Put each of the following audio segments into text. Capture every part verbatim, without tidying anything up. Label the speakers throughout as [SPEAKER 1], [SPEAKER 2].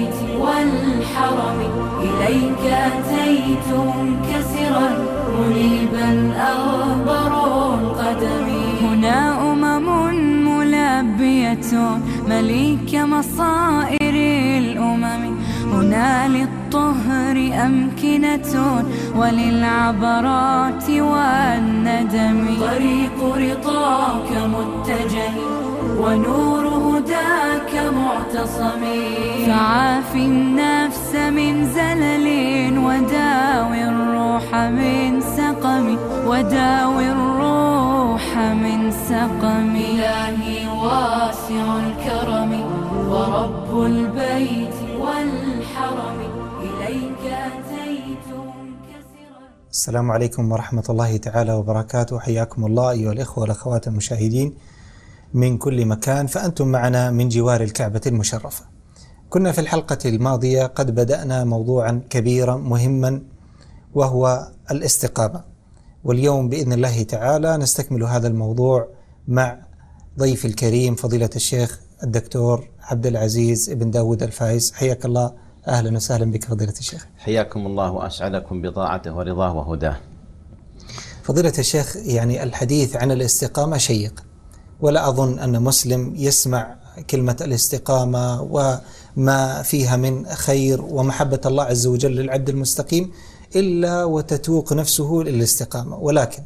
[SPEAKER 1] البيت والحرم إليك أتيت منكسرا منيبا أغبر القدم. هنا أمم ملبية مليك مصائر الأمم، هنا للطهر أمكنة وللعبرات والندم. طريق رضاك متجه ونور هداك معتصم، فعاف النفس من زلل وداوي الروح من سقم، وداوي الروح من سقم. إلهي واسع الكرم ورب البيت والحرم إليك أتيت منكسرا.
[SPEAKER 2] السلام عليكم ورحمة الله تعالى وبركاته. حياكم الله أيها الإخوة والأخوات المشاهدين من كل مكان، فأنتم معنا من جوار الكعبة المشرفة. كنا في الحلقة الماضية قد بدأنا موضوعا كبيرا مهما وهو الاستقامة، واليوم بإذن الله تعالى نستكمل هذا الموضوع مع ضيف الكريم فضيلة الشيخ الدكتور عبد العزيز بن داود الفايز. حياك الله، أهلا وسهلا بك فضيلة الشيخ.
[SPEAKER 3] حياكم الله وأسعدكم بطاعته ورضاه وهداه.
[SPEAKER 2] فضيلة الشيخ، يعني الحديث عن الاستقامة شيق، ولا أظن أن مسلم يسمع كلمة الاستقامة وما فيها من خير ومحبة الله عز وجل للعبد المستقيم إلا وتتوق نفسه للاستقامة. ولكن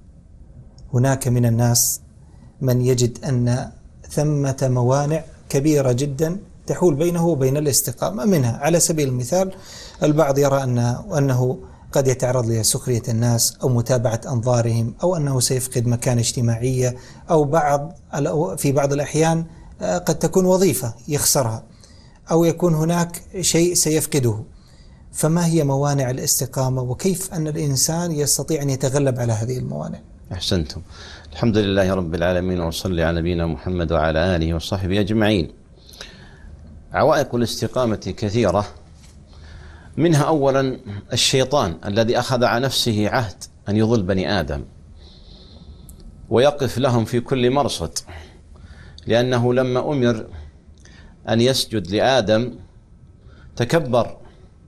[SPEAKER 2] هناك من الناس من يجد أن ثمة موانع كبيرة جدا تحول بينه وبين الاستقامة. منها على سبيل المثال البعض يرى أنه, أنه قد يتعرض لسخرية الناس أو متابعة أنظارهم، أو أنه سيفقد مكانة اجتماعية، أو بعض في بعض الأحيان قد تكون وظيفة يخسرها، أو يكون هناك شيء سيفقده. فما هي موانع الاستقامة، وكيف أن الإنسان يستطيع أن يتغلب على هذه الموانع؟
[SPEAKER 3] أحسنتم. الحمد لله رب العالمين، وصلي على نبينا محمد وعلى آله وصحبه أجمعين. عوائق الاستقامة كثيرة، منها أولا الشيطان الذي أخذ على نفسه عهد أن يضل بني آدم ويقف لهم في كل مرصد، لأنه لما أمر أن يسجد لآدم تكبر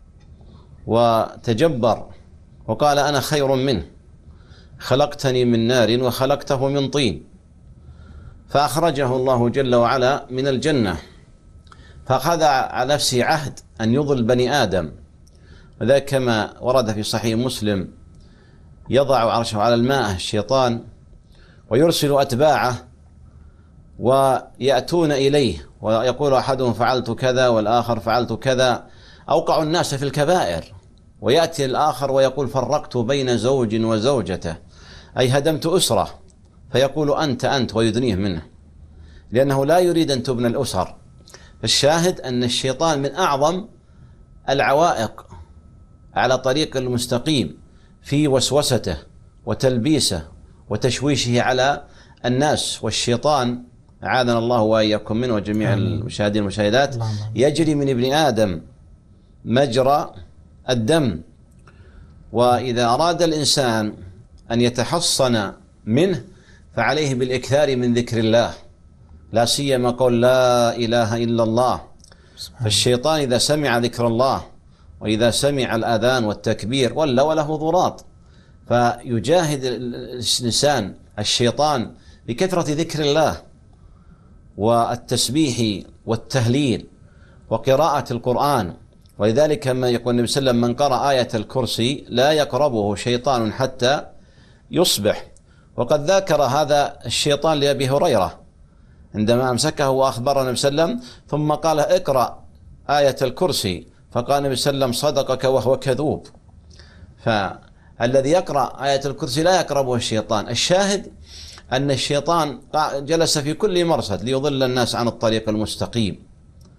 [SPEAKER 3] وتجبر وقال أنا خير منه، خلقتني من نار وخلقته من طين، فأخرجه الله جل وعلا من الجنة، فأخذ على نفسه عهد أن يضل بني آدم. وذلك كما ورد في صحيح مسلم: يضع عرشه على الماء الشيطان ويرسل أتباعه ويأتون إليه ويقول أحدهم فعلت كذا والآخر فعلت كذا، أوقع الناس في الكبائر، ويأتي الآخر ويقول فرقت بين زوج وزوجته، أي هدمت أسرة، فيقول أنت أنت ويدنيه منه، لأنه لا يريد أن تبنى الأسر. الشاهد أن الشيطان من أعظم العوائق على طريق المستقيم في وسوسته وتلبيسه وتشويشه على الناس. والشيطان أعاذنا الله وإياكم منه وجميع المشاهدين والمشاهدات يجري من ابن آدم مجرى الدم، وإذا أراد الإنسان أن يتحصن منه فعليه بالإكثار من ذكر الله، لا سيما قول لا إله إلا الله. فالشيطان إذا سمع ذكر الله وإذا سمع الأذان والتكبير ولا وله ضراط، فيجاهد الإنسان الشيطان بكثرة ذكر الله والتسبيح والتهليل وقراءة القرآن. ولذلك كما يقول النبي صلى الله عليه وسلم: من قرأ آية الكرسي لا يقربه شيطان حتى يصبح. وقد ذكر هذا الشيطان لأبي هريرة عندما أمسكه وأخبر النبي صلى الله عليه وسلم، ثم قال: اقرأ آية الكرسي، فقال النبي صلى الله عليه وسلم: صدقك وهو كذوب. فالذي يقرأ آية الكرسي لا يقربه الشيطان. الشاهد أن الشيطان جلس في كل مرصد ليضل الناس عن الطريق المستقيم.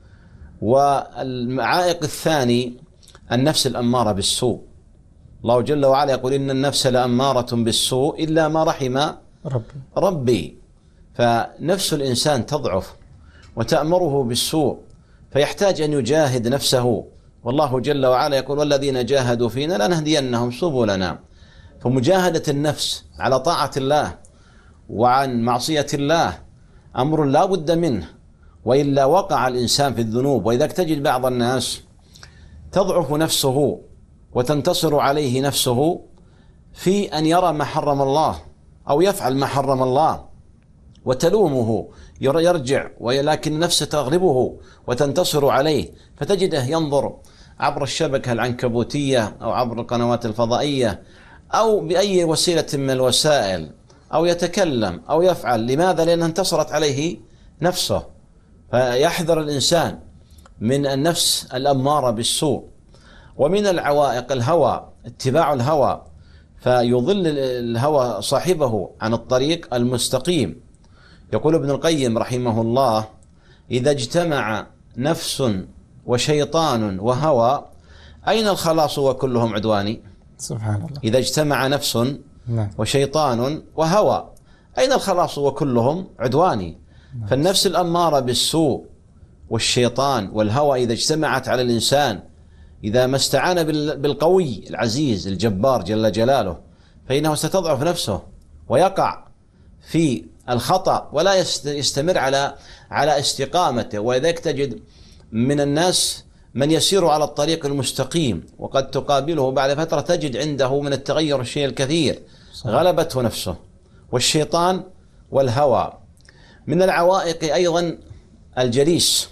[SPEAKER 3] والعائق الثاني النفس الأمارة بالسوء. الله جل وعلا يقول: إن النفس لأمارة بالسوء إلا ما رحم ربي, ربي. فنفس الإنسان تضعف وتأمره بالسوء، فيحتاج أن يجاهد نفسه. والله جل وعلا يقول: والذين جاهدوا فينا لنهدينهم سبلنا. فمجاهدة النفس على طاعة الله وعن معصية الله أمر لا بد منه، وإلا وقع الإنسان في الذنوب. وإذا تجد بعض الناس تضعف نفسه وتنتصر عليه نفسه في أن يرى ما حرم الله أو يفعل ما حرم الله وتلومه، يرجع ولكن نفسه تغلبه وتنتصر عليه، فتجده ينظر عبر الشبكة العنكبوتية أو عبر القنوات الفضائية أو بأي وسيلة من الوسائل، أو يتكلم أو يفعل. لماذا؟ لأنها انتصرت عليه نفسه. فيحذر الإنسان من النفس الأمارة بالسوء. ومن العوائق الهوى، اتباع الهوى، فيضل الهوى صاحبه عن الطريق المستقيم. يقول ابن القيم رحمه الله: إذا اجتمع نفس وشيطان وهوى أين الخلاص وكلهم عدواني؟
[SPEAKER 2] سبحان الله.
[SPEAKER 3] إذا اجتمع نفس وشيطان وهوى أين الخلاص وكلهم عدواني؟ فالنفس الأمارة بالسوء والشيطان والهوى إذا اجتمعت على الإنسان، إذا ما استعان بالقوي العزيز الجبار جل جلاله، فإنه ستضعف نفسه ويقع في الخطأ ولا يستمر على على استقامته. ولذلك تجد من الناس من يسير على الطريق المستقيم، وقد تقابله بعد فترة تجد عنده من التغير الشيء الكثير، غلبته نفسه والشيطان والهوى. من العوائق أيضا الجليس،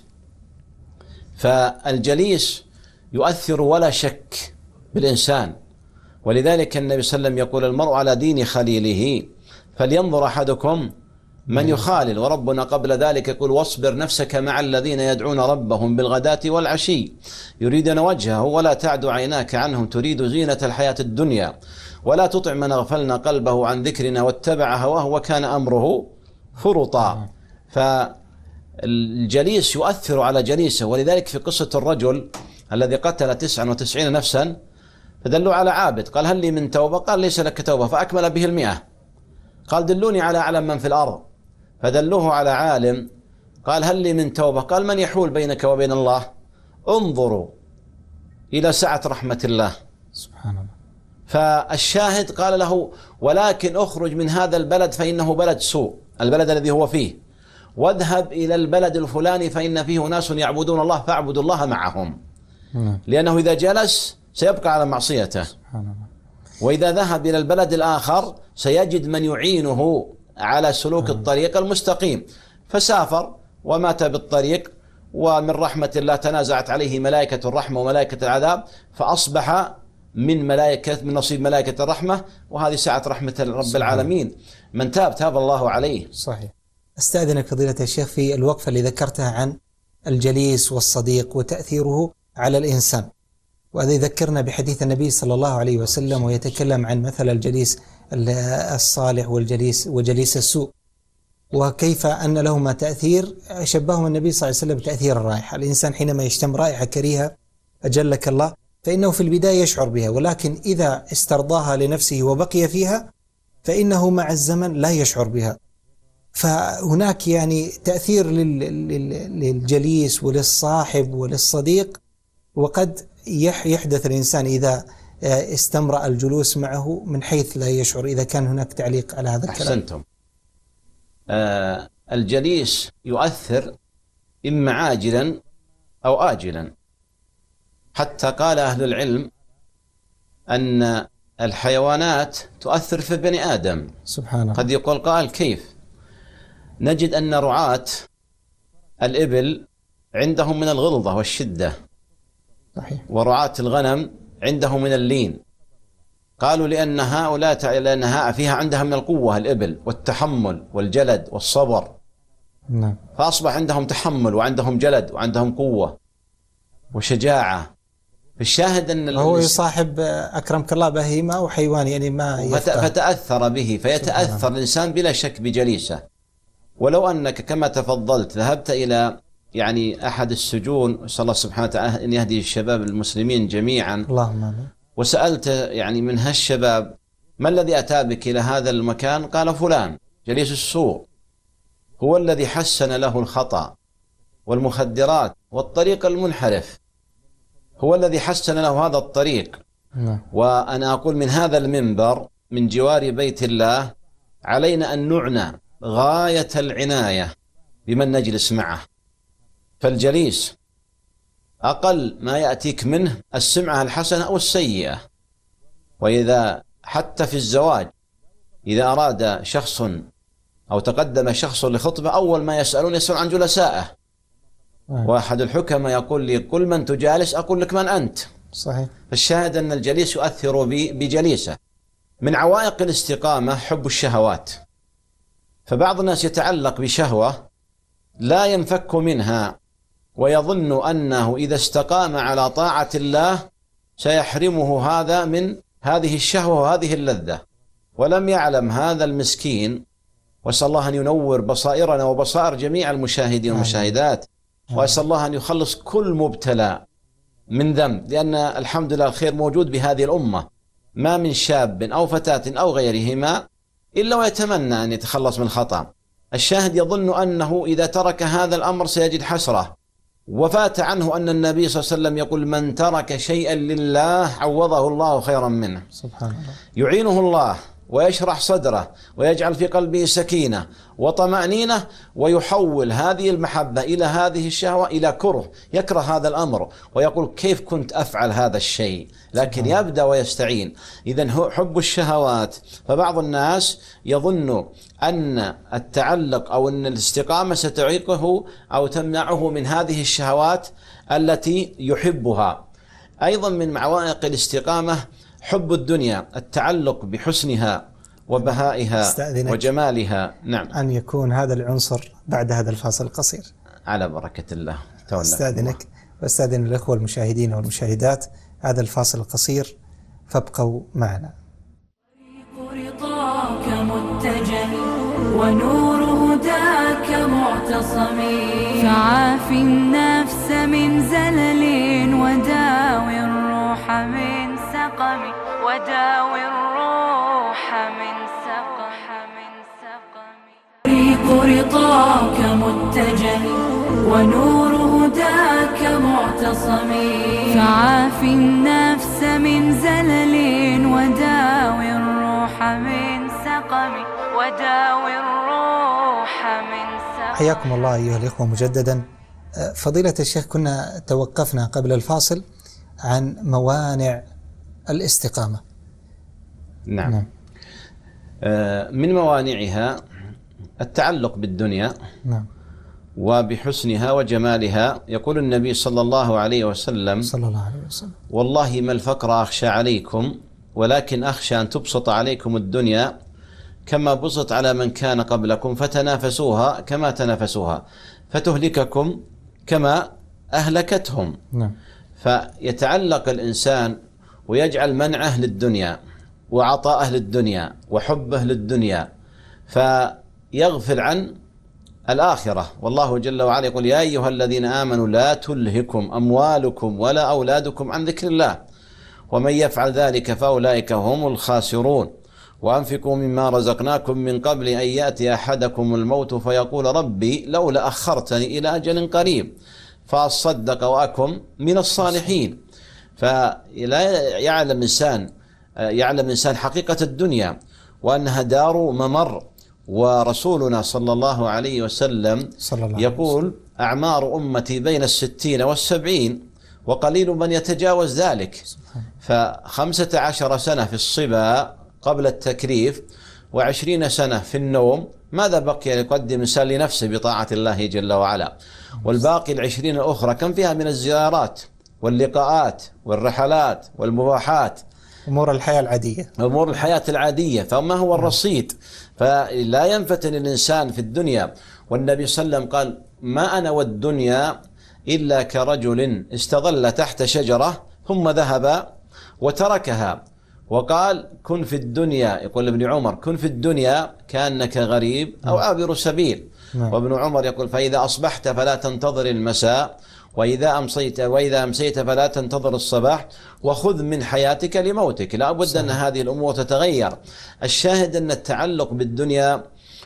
[SPEAKER 3] فالجليس يؤثر ولا شك بالإنسان. ولذلك النبي صلى الله عليه وسلم يقول: المرء على دين خليله فلينظر أحدكم من يخالل. وربنا قبل ذلك يقول: واصبر نفسك مع الذين يدعون ربهم بالغداة والعشي يريدون وجهه ولا تعد عيناك عنهم تريد زينة الحياة الدنيا ولا تطع من أغفلنا قلبه عن ذكرنا واتبع هواه وكان أمره فرطا. فالجليس يؤثر على جليسه. ولذلك في قصة الرجل الذي قتل تسعة وتسعين نفسا فدلوا على عابد، قال: هل لي من توبة؟ قال: ليس لك توبة، فأكمل به المئة. قال: دلوني على أعلم من في الأرض، فدلوه على عالم، قال: هل لي من توبة؟ قال: من يحول بينك وبين الله؟ انظروا إلى سعة رحمة الله.
[SPEAKER 2] سبحان الله.
[SPEAKER 3] فالشاهد قال له: ولكن اخرج من هذا البلد فإنه بلد سوء، البلد الذي هو فيه، واذهب إلى البلد الفلاني فإن فيه ناس يعبدون الله فاعبدوا الله معهم. لأنه إذا جلس سيبقى على معصيته. سبحان الله. وإذا ذهب إلى البلد الآخر سيجد من يعينه على سلوك الطريق المستقيم. فسافر ومات بالطريق، ومن رحمة الله تنازعت عليه ملائكة الرحمة وملائكة العذاب، فأصبح من ملائكة من نصيب ملائكة الرحمة، وهذه سعة رحمة رب العالمين. من تاب تاب الله عليه.
[SPEAKER 2] صحيح. أستأذنك فضيلة الشيخ في الوقفة اللي ذكرتها عن الجليس والصديق وتأثيره على الإنسان، وهذا يذكرنا بحديث النبي صلى الله عليه وسلم ويتكلم عن مثل الجليس الصالح والجليس وجليس السوء، وكيف أن لهما تأثير. شبههم النبي صلى الله عليه وسلم بتأثير الرائحة. الإنسان حينما يشتم رائحة كريهة أجلك الله فإنه في البداية يشعر بها، ولكن إذا استرضاها لنفسه وبقي فيها فإنه مع الزمن لا يشعر بها. فهناك يعني تأثير للجليس وللصاحب وللصديق، وقد يحدث الإنسان إذا استمرأ الجلوس معه من حيث لا يشعر. إذا كان هناك تعليق على هذا الكلام.
[SPEAKER 3] أحسنتم. آه الجليس يؤثر إما عاجلا أو آجلا، حتى قال أهل العلم أن الحيوانات تؤثر في بني آدم.
[SPEAKER 2] سبحان الله.
[SPEAKER 3] قد يقول قال: كيف؟ نجد أن رعاة الإبل عندهم من الغلظة والشدة،
[SPEAKER 2] صحيح.
[SPEAKER 3] ورعاة الغنم عندهم من اللين. قالوا لأن هؤلاء لأنها فيها عندها من القوة الإبل والتحمل والجلد والصبر.
[SPEAKER 2] نعم.
[SPEAKER 3] فأصبح عندهم تحمل وعندهم جلد وعندهم قوة وشجاعة. الشاهد أن
[SPEAKER 2] هو يصاحب أكرمك الله بهيمة وحيوان، يعني ما
[SPEAKER 3] فتأثر به، فيتأثر الإنسان بلا شك بجليسه. ولو أنك كما تفضلت ذهبت إلى يعني أحد السجون، أسأل الله سبحانه وتعالى أن يهدي الشباب المسلمين جميعا،
[SPEAKER 2] اللهم،
[SPEAKER 3] وسألت يعني من هالشباب: ما الذي أتى بك إلى هذا المكان؟ قال: فلان جليس السوء هو الذي حسن له الخطأ والمخدرات والطريق المنحرف، هو الذي حسن له هذا الطريق.
[SPEAKER 2] نعم.
[SPEAKER 3] وأنا أقول من هذا المنبر من جوار بيت الله علينا أن نعنى غاية العناية بمن نجلس معه، فالجليس أقل ما يأتيك منه السمعة الحسنة أو السيئة. وإذا حتى في الزواج إذا أراد شخص أو تقدم شخص لخطبة أول ما يسألون يسأل عن جلسائه. واحد الحكماء يقول لي كل من تجالس أقول لك من أنت.
[SPEAKER 2] صحيح.
[SPEAKER 3] فالشاهد أن الجليس يؤثر بجليسه. من عوائق الاستقامة حب الشهوات، فبعض الناس يتعلق بشهوة لا ينفك منها ويظن أنه إذا استقام على طاعة الله سيحرمه هذا من هذه الشهوة وهذه اللذة، ولم يعلم هذا المسكين. وأسأل الله أن ينور بصائرنا وبصائر جميع المشاهدين والمشاهدات، وأسأل الله أن يخلص كل مبتلى من ذنب، لأن الحمد لله الخير موجود بهذه الأمة، ما من شاب أو فتاة أو غيرهما إلا ويتمنى أن يتخلص من الخطأ. الشاهد يظن أنه إذا ترك هذا الأمر سيجد حسرة، وفات عنه أن النبي صلى الله عليه وسلم يقول من ترك شيئا لله عوضه الله خيرا منه.
[SPEAKER 2] سبحان الله.
[SPEAKER 3] يعينه الله ويشرح صدره ويجعل في قلبه سكينة وطمأنينة، ويحول هذه المحبة إلى هذه الشهوة إلى كره، يكره هذا الأمر ويقول كيف كنت أفعل هذا الشيء، لكن يبدأ ويستعين. إذن حب الشهوات، فبعض الناس يظن أن التعلق أو أن الاستقامة ستعيقه أو تمنعه من هذه الشهوات التي يحبها. أيضا من عوائق الاستقامة حب الدنيا، التعلق بحسنها وبهائها وجمالها. نعم.
[SPEAKER 2] أن يكون هذا العنصر بعد هذا الفاصل القصير
[SPEAKER 3] على بركة الله.
[SPEAKER 2] أستاذنك وأستاذن الأخوة المشاهدين والمشاهدات هذا الفاصل القصير، فابقوا معنا.
[SPEAKER 1] رضاك متجه ونور هداك معتصم، فعاف النفس من زلل وداوي الروح من سقم، وداوي الروح من سقم من سقم. طريق رضاك متجه ونور هداك معتصم، فعاف النفس من زلل وداوي الروح من سقم، وداوي الروح من سقم.
[SPEAKER 2] حياكم الله أيها الإخوة مجددا. فضيلة الشيخ، كنا توقفنا قبل الفاصل عن موانع الاستقامة.
[SPEAKER 3] نعم, نعم. من موانعها التعلق بالدنيا.
[SPEAKER 2] نعم.
[SPEAKER 3] وبحسنها وجمالها. يقول النبي صلى الله عليه وسلم
[SPEAKER 2] صلى الله عليه وسلم
[SPEAKER 3] والله ما الفقر أخشى عليكم ولكن أخشى أن تبسط عليكم الدنيا كما بسط على من كان قبلكم فتنافسوها كما تنافسوها فتهلككم كما أهلكتهم.
[SPEAKER 2] نعم.
[SPEAKER 3] فيتعلق الإنسان ويجعل منعه للدنيا وعطاءه للدنيا وحبه للدنيا، فيغفل عن الآخرة. والله جل وعلا يقول يا أيها الذين آمنوا لا تلهكم أموالكم ولا أولادكم عن ذكر الله ومن يفعل ذلك فأولئك هم الخاسرون وأنفقوا مما رزقناكم من قبل أن يأتي أحدكم الموت فيقول ربي لولا أخرتني إلى أجل قريب فأصدق وأكن من الصالحين. فلا يعلم إنسان يعلم إنسان حقيقة الدنيا وأنها دار ممر. ورسولنا صلى الله عليه وسلم صلى الله يقول عليه وسلم أعمار أمتي بين الستين والسبعين وقليل من يتجاوز ذلك. فخمسة عشر سنة في الصبا قبل التكليف وعشرين سنة في النوم، ماذا بقي يقدم إنسان لنفسه بطاعة الله جل وعلا؟ والباقي العشرين الأخرى كم فيها من الزيارات واللقاءات والرحلات والمباحات،
[SPEAKER 2] أمور الحياة العادية
[SPEAKER 3] أمور الحياة العادية. فما هو الرصيد؟ فلا ينفتن الإنسان في الدنيا. والنبي صلى الله عليه وسلم قال ما أنا والدنيا إلا كرجل استظل تحت شجرة ثم ذهب وتركها. وقال كن في الدنيا، يقول ابن عمر كن في الدنيا كأنك غريب أو عابر سبيل. وابن عمر يقول فإذا أصبحت فلا تنتظر المساء وإذا أمسيت وإذا أمسيت فلا تنتظر الصباح وخذ من حياتك لموتك. لا بد أن هذه الأمور تتغير. الشاهد أن التعلق بالدنيا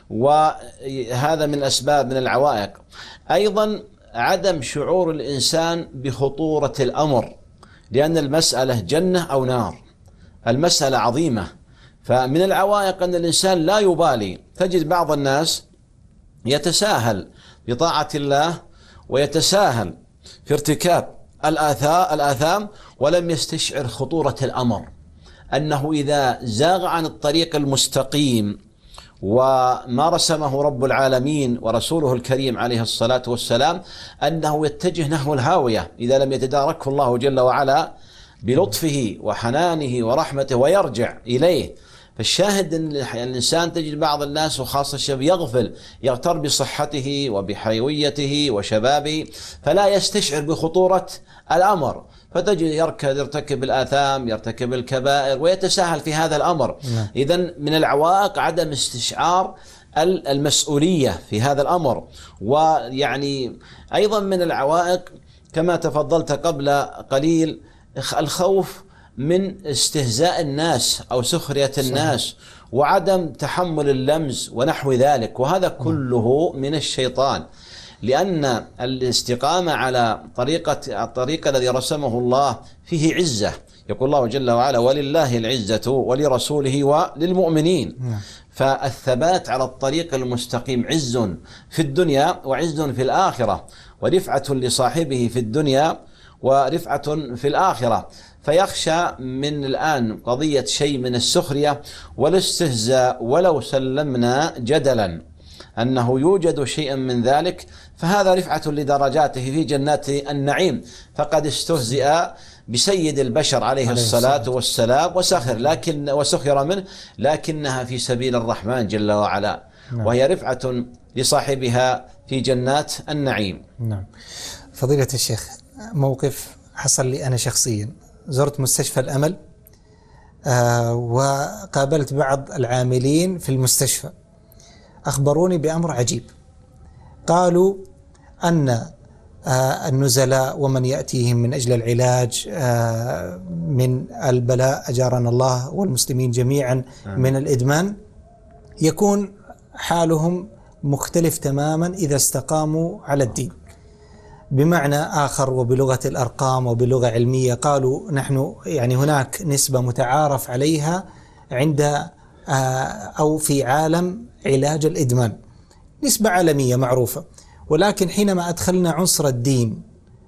[SPEAKER 3] وهذا من أسباب من العوائق. أيضا عدم شعور الإنسان بخطورة الأمر، لأن المسألة جنة أو نار، المسألة عظيمة. فمن العوائق أن الإنسان لا يبالي. تجد بعض الناس يتساهل بطاعة الله ويتساهل في ارتكاب الآثام ولم يستشعر خطورة الأمر، أنه إذا زاغ عن الطريق المستقيم وما رسمه رب العالمين ورسوله الكريم عليه الصلاة والسلام أنه يتجه نحو الهاوية إذا لم يتداركه الله جل وعلا بلطفه وحنانه ورحمته ويرجع إليه. فالشاهد أن الإنسان تجد بعض الناس وخاصة الشباب يغفل، يغتر بصحته وبحيويته وشبابه فلا يستشعر بخطورة الأمر، فتجد يركض يرتكب الآثام يرتكب الكبائر ويتساهل في هذا الأمر. إذن من العوائق عدم استشعار المسؤولية في هذا الأمر. ويعني أيضا من العوائق كما تفضلت قبل قليل الخوف من استهزاء الناس أو سخرية الناس وعدم تحمل اللمز ونحو ذلك، وهذا كله من الشيطان، لأن الاستقامة على طريقة الطريق الذي رسمه الله فيه عزة. يقول الله جل وعلا ولله العزة ولرسوله وللمؤمنين. فالثبات على الطريق المستقيم عز في الدنيا وعز في الآخرة، ورفعة لصاحبه في الدنيا ورفعة في الآخرة. فيخشى من الآن قضية شيء من السخرية والاستهزاء ولو سلمنا جدلا أنه يوجد شيء من ذلك، فهذا رفعة لدرجاته في جنات النعيم، فقد استهزئ بسيد البشر عليه الصلاة والسلام وسخر لكن وسخر منه، لكنها في سبيل الرحمن جل وعلا، وهي رفعة لصاحبها في جنات النعيم.
[SPEAKER 2] نعم. فضيلة الشيخ، موقف حصل لي أنا شخصيا، زرت مستشفى الأمل آه وقابلت بعض العاملين في المستشفى، أخبروني بأمر عجيب. قالوا أن آه النزلاء ومن يأتيهم من أجل العلاج آه من البلاء أجارنا الله والمسلمين جميعا من الإدمان يكون حالهم مختلف تماما إذا استقاموا على الدين. بمعنى آخر وبلغة الأرقام وبلغة علمية، قالوا نحن يعني هناك نسبة متعارف عليها عند أو في عالم علاج الإدمان، نسبة عالمية معروفة، ولكن حينما أدخلنا عنصر الدين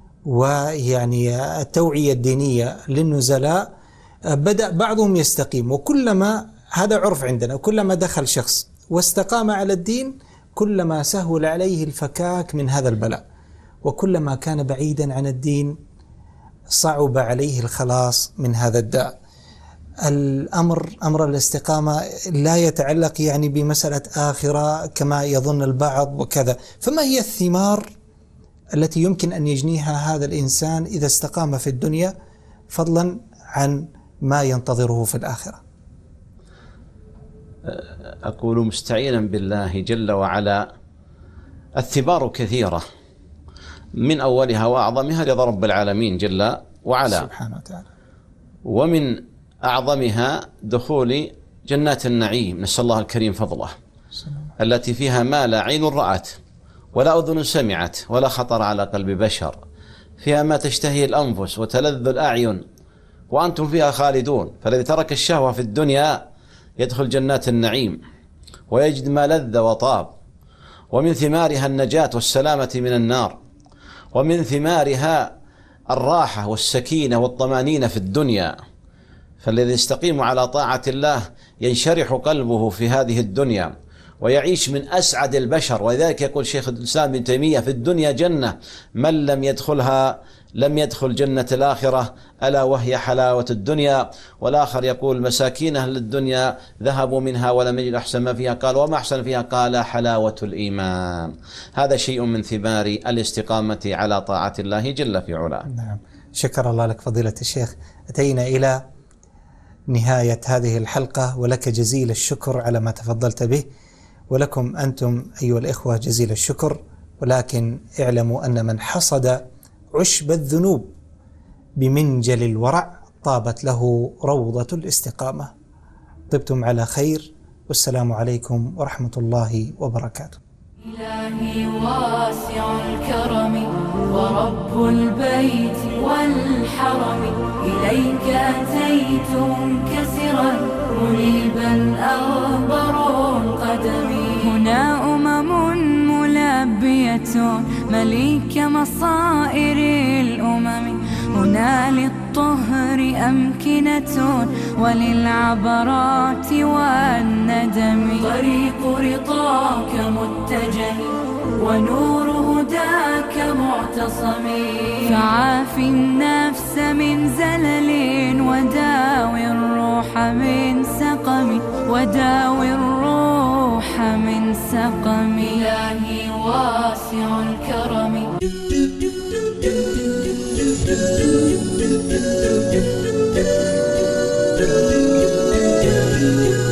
[SPEAKER 2] ويعني التوعية الدينية للنزلاء بدأ بعضهم يستقيم، وكلما هذا عرف عندنا، كلما دخل شخص واستقام على الدين كلما سهل عليه الفكاك من هذا البلاء، وكلما كان بعيدا عن الدين صعب عليه الخلاص من هذا الداء. الأمر أمر الاستقامة لا يتعلق يعني بمسألة آخرة كما يظن البعض وكذا، فما هي الثمار التي يمكن أن يجنيها هذا الإنسان إذا استقام في الدنيا فضلا عن ما ينتظره في الآخرة؟
[SPEAKER 3] أقول مستعينا بالله جل وعلا الثمار كثيرة، من أولها وأعظمها رضا رب العالمين جل وعلا
[SPEAKER 2] سبحانه وتعالى،
[SPEAKER 3] ومن أعظمها دخول جنات النعيم، نسأل الله الكريم فضله، التي فيها ما لا عين رأت ولا أذن سمعت ولا خطر على قلب بشر، فيها ما تشتهي الأنفس وتلذ الأعين وأنتم فيها خالدون. فالذي ترك الشهوة في الدنيا يدخل جنات النعيم ويجد ما لذ وطاب، ومن ثمارها النجاة والسلامة من النار، ومن ثمارها الراحة والسكينة والطمانينة في الدنيا. فالذي يستقيم على طاعة الله ينشرح قلبه في هذه الدنيا ويعيش من أسعد البشر. ولذلك يقول شيخ الإسلام ابن تيمية في الدنيا جنة من لم يدخلها لم يدخل جنة الآخرة ألا وهي حلاوة الدنيا. والآخر يقول مساكين أهل الدنيا ذهبوا منها ولم يجد أحسن ما فيها، قال وما أحسن فيها؟ قال حلاوة الإيمان. هذا شيء من ثمار الاستقامة على طاعة الله جل في علاه.
[SPEAKER 2] نعم، شكر الله لك فضيلة الشيخ. أتينا إلى نهاية هذه الحلقة، ولك جزيل الشكر على ما تفضلت به، ولكم أنتم أيها الإخوة جزيل الشكر. ولكن اعلموا أن من حصد عشب الذنوب بمنجل الورع طابت له روضة الاستقامة. طبتم على خير، والسلام عليكم ورحمة الله وبركاته.
[SPEAKER 1] إلهي واسع الكرم ورب البيت والحرم، إليك أتيت منكسرا منيبا أغبر القدم. هنا أمم ملبسة تربية مليك مصائر الأمم. هنا للطهر أمكنة وللعبرات والندم. طريق رضاك متجه ونور هداك معتصم. فعاف النفس من زلل وداوي الروح من سقم. وداوي الروح من سقم. إلهي واسع الكرم.
[SPEAKER 4] Thank you.